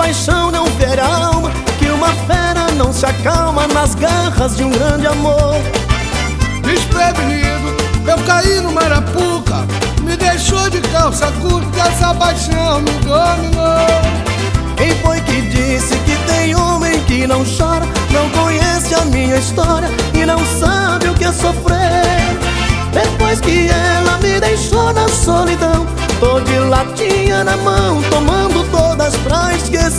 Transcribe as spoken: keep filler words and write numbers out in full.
paixão não fere a alma, que uma fera não se acalma nas garras de um grande amor. Desprevenido, eu caí no Marapuca, me deixou de calça curta, essa paixão me dominou. Quem foi que disse que tem homem que não chora, não conhece a minha história e não sabe o que é sofrer? Depois que ela me deixou na solidão, tô de latinha na mão, tomando todas pra esquecer.